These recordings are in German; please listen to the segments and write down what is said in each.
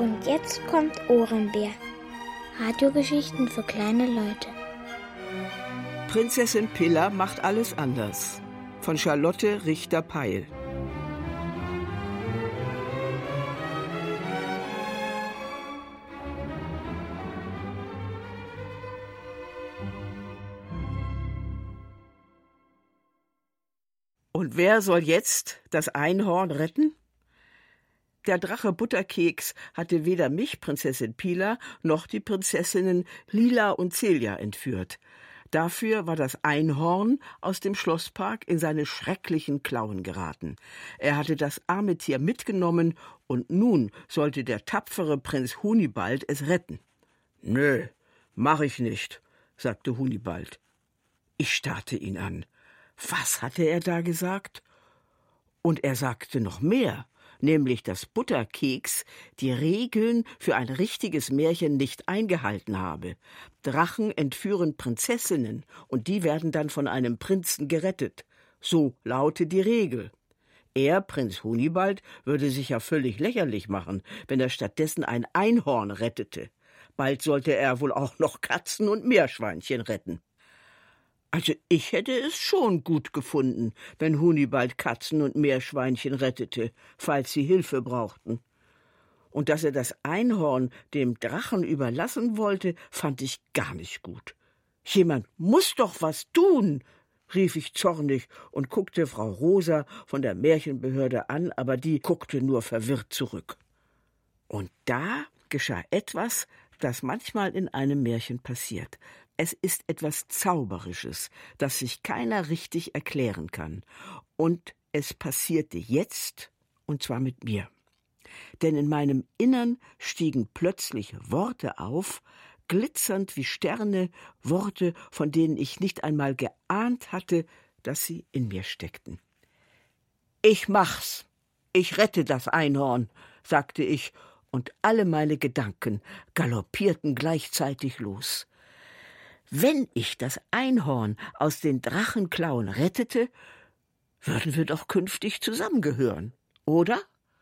Und jetzt kommt Ohrenbär. Radiogeschichten für kleine Leute. Prinzessin Pilla macht alles anders. Von Charlotte Richter-Peil. Und wer soll jetzt das Einhorn retten? Der Drache Butterkeks hatte weder mich, Prinzessin Pila, noch die Prinzessinnen Lila und Celia entführt. Dafür war das Einhorn aus dem Schlosspark in seine schrecklichen Klauen geraten. Er hatte das arme Tier mitgenommen, und nun sollte der tapfere Prinz Hunibald es retten. »Nö, mach ich nicht«, sagte Hunibald. Ich starrte ihn an. Was hatte er da gesagt? Und er sagte noch mehr, nämlich, dass Butterkeks die Regeln für ein richtiges Märchen nicht eingehalten habe. Drachen entführen Prinzessinnen, und die werden dann von einem Prinzen gerettet. So laute die Regel. Er, Prinz Hunibald, würde sich ja völlig lächerlich machen, wenn er stattdessen ein Einhorn rettete. Bald sollte er wohl auch noch Katzen und Meerschweinchen retten. Also ich hätte es schon gut gefunden, wenn Hunibald Katzen und Meerschweinchen rettete, falls sie Hilfe brauchten. Und dass er das Einhorn dem Drachen überlassen wollte, fand ich gar nicht gut. »Jemand muss doch was tun«, rief ich zornig und guckte Frau Rosa von der Märchenbehörde an, aber die guckte nur verwirrt zurück. Und da geschah etwas, das manchmal in einem Märchen passiert. Es ist etwas Zauberisches, das sich keiner richtig erklären kann. Und es passierte jetzt, und zwar mit mir. Denn in meinem Innern stiegen plötzlich Worte auf, glitzernd wie Sterne, Worte, von denen ich nicht einmal geahnt hatte, dass sie in mir steckten. »Ich mach's, ich rette das Einhorn«, sagte ich, und alle meine Gedanken galoppierten gleichzeitig los. Wenn ich das Einhorn aus den Drachenklauen rettete, würden wir doch künftig zusammengehören, oder?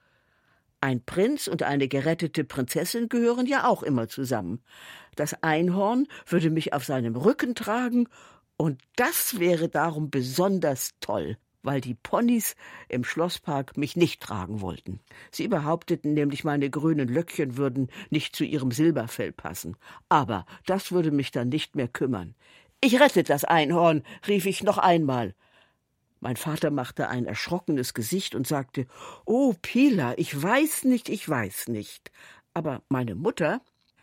Ein Prinz und eine gerettete Prinzessin gehören ja auch immer zusammen. Das Einhorn würde mich auf seinem Rücken tragen, und das wäre darum besonders toll, weil die Ponys im Schlosspark mich nicht tragen wollten. Sie behaupteten nämlich, meine grünen Löckchen würden nicht zu ihrem Silberfell passen. Aber das würde mich dann nicht mehr kümmern. »Ich rette das Einhorn«, rief ich noch einmal. Mein Vater machte ein erschrockenes Gesicht und sagte, »Oh, Pila, ich weiß nicht.« Aber meine Mutter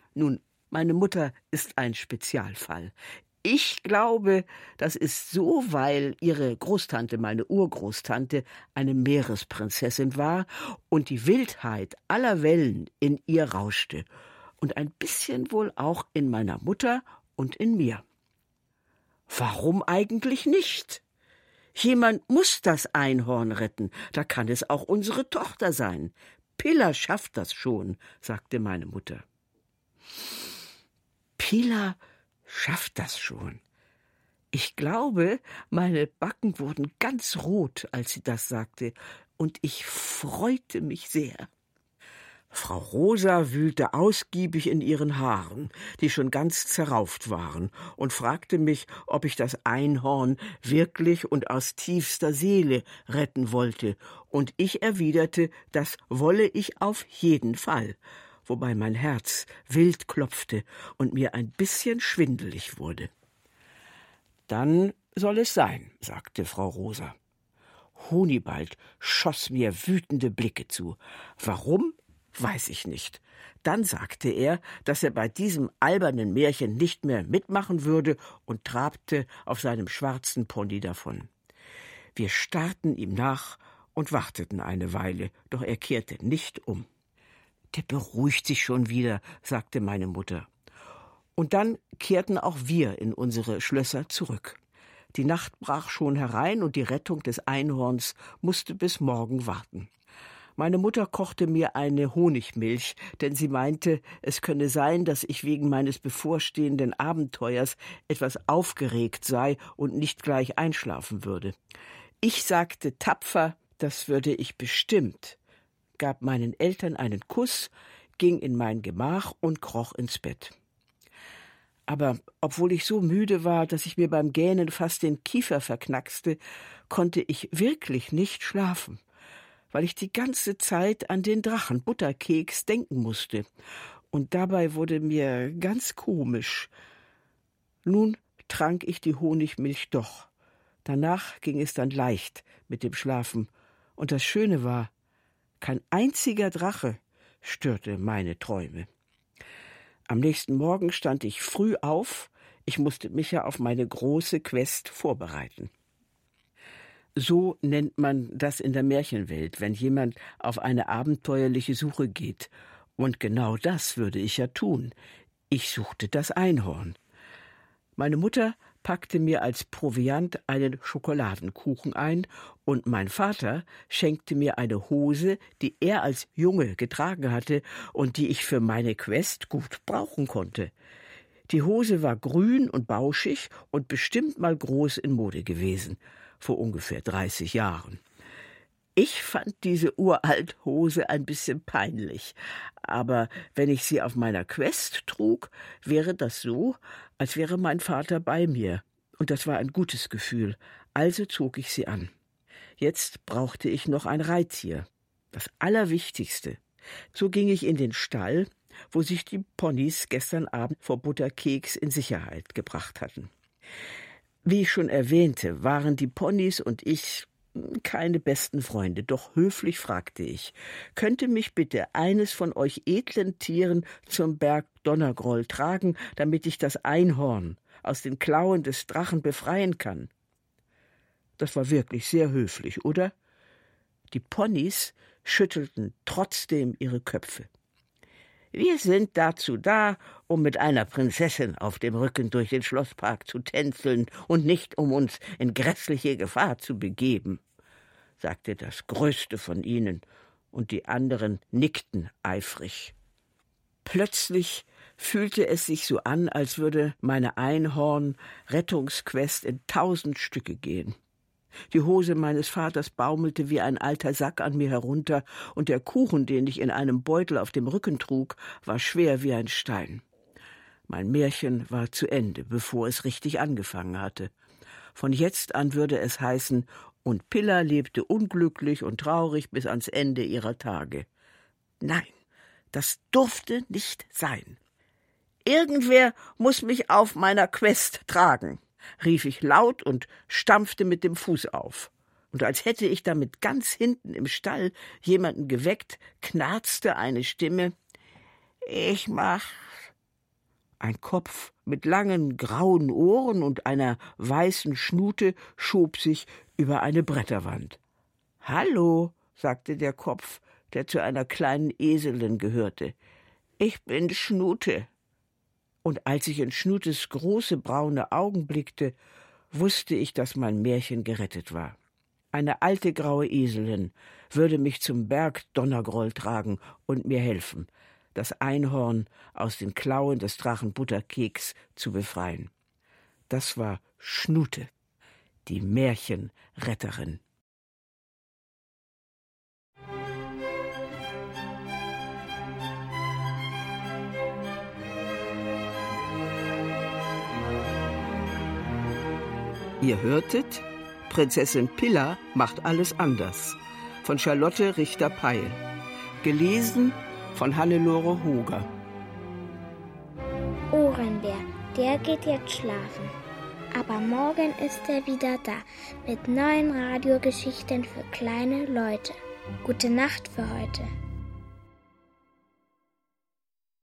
ist ein Spezialfall. Ich glaube, das ist so, weil ihre Großtante, meine Urgroßtante, eine Meeresprinzessin war und die Wildheit aller Wellen in ihr rauschte und ein bisschen wohl auch in meiner Mutter und in mir. Warum eigentlich nicht? Jemand muss das Einhorn retten, da kann es auch unsere Tochter sein. Pilla schafft das schon, sagte meine Mutter. Pilla schafft das schon. Ich glaube, meine Backen wurden ganz rot, als sie das sagte, und ich freute mich sehr. Frau Rosa wühlte ausgiebig in ihren Haaren, die schon ganz zerrauft waren, und fragte mich, ob ich das Einhorn wirklich und aus tiefster Seele retten wollte, und ich erwiderte, das wolle ich auf jeden Fall, wobei mein Herz wild klopfte und mir ein bisschen schwindelig wurde. »Dann soll es sein«, sagte Frau Rosa. Hunibald schoss mir wütende Blicke zu. Warum? Weiß ich nicht. Dann sagte er, dass er bei diesem albernen Märchen nicht mehr mitmachen würde und trabte auf seinem schwarzen Pony davon. Wir starrten ihm nach und warteten eine Weile, doch er kehrte nicht um. »Der beruhigt sich schon wieder«, sagte meine Mutter. Und dann kehrten auch wir in unsere Schlösser zurück. Die Nacht brach schon herein und die Rettung des Einhorns musste bis morgen warten. Meine Mutter kochte mir eine Honigmilch, denn sie meinte, es könne sein, dass ich wegen meines bevorstehenden Abenteuers etwas aufgeregt sei und nicht gleich einschlafen würde. Ich sagte tapfer, das würde ich bestimmt, gab meinen Eltern einen Kuss, ging in mein Gemach und kroch ins Bett. Aber obwohl ich so müde war, dass ich mir beim Gähnen fast den Kiefer verknackste, konnte ich wirklich nicht schlafen, weil ich die ganze Zeit an den Drachen Butterkeks denken musste. Und dabei wurde mir ganz komisch. Nun trank ich die Honigmilch doch. Danach ging es dann leicht mit dem Schlafen. Und das Schöne war, kein einziger Drache störte meine Träume. Am nächsten Morgen stand ich früh auf. Ich musste mich ja auf meine große Quest vorbereiten. So nennt man das in der Märchenwelt, wenn jemand auf eine abenteuerliche Suche geht. Und genau das würde ich ja tun. Ich suchte das Einhorn. Meine Mutter packte mir als Proviant einen Schokoladenkuchen ein und mein Vater schenkte mir eine Hose, die er als Junge getragen hatte und die ich für meine Quest gut brauchen konnte. Die Hose war grün und bauschig und bestimmt mal groß in Mode gewesen, vor ungefähr 30 Jahren. Ich fand diese uralte Hose ein bisschen peinlich, aber wenn ich sie auf meiner Quest trug, wäre das so, als wäre mein Vater bei mir. Und das war ein gutes Gefühl, also zog ich sie an. Jetzt brauchte ich noch ein Reittier, das Allerwichtigste. So ging ich in den Stall, wo sich die Ponys gestern Abend vor Butterkeks in Sicherheit gebracht hatten. Wie ich schon erwähnte, waren die Ponys und ich keine besten Freunde, doch höflich fragte ich, könnte mich bitte eines von euch edlen Tieren zum Berg Donnergroll tragen, damit ich das Einhorn aus den Klauen des Drachen befreien kann? Das war wirklich sehr höflich, oder? Die Ponys schüttelten trotzdem ihre Köpfe. Wir sind dazu da, um mit einer Prinzessin auf dem Rücken durch den Schlosspark zu tänzeln und nicht um uns in grässliche Gefahr zu begeben, sagte das Größte von ihnen, und die anderen nickten eifrig. Plötzlich fühlte es sich so an, als würde meine Einhorn-Rettungsquest in 1000 Stücke gehen. Die Hose meines Vaters baumelte wie ein alter Sack an mir herunter, und der Kuchen, den ich in einem Beutel auf dem Rücken trug, war schwer wie ein Stein. Mein Märchen war zu Ende, bevor es richtig angefangen hatte. Von jetzt an würde es heißen, und Pilla lebte unglücklich und traurig bis ans Ende ihrer Tage. Nein, das durfte nicht sein. Irgendwer muss mich auf meiner Quest tragen, rief ich laut und stampfte mit dem Fuß auf. Und als hätte ich damit ganz hinten im Stall jemanden geweckt, knarzte eine Stimme: »Ich mach's.« Ein Kopf mit langen grauen Ohren und einer weißen Schnute schob sich über eine Bretterwand. »Hallo«, sagte der Kopf, der zu einer kleinen Eselin gehörte. »Ich bin Schnute.« Und als ich in Schnutes große braune Augen blickte, wusste ich, dass mein Märchen gerettet war. Eine alte graue Eselin würde mich zum Berg Donnergroll tragen und mir helfen, das Einhorn aus den Klauen des Drachen Butterkeks zu befreien. Das war Schnute, die Märchenretterin. Ihr hörtet Prinzessin Pilla macht alles anders von Charlotte Richter-Peil. Gelesen von Hannelore Hoger. Ohrenbär, der geht jetzt schlafen. Aber morgen ist er wieder da mit neuen Radiogeschichten für kleine Leute. Gute Nacht für heute.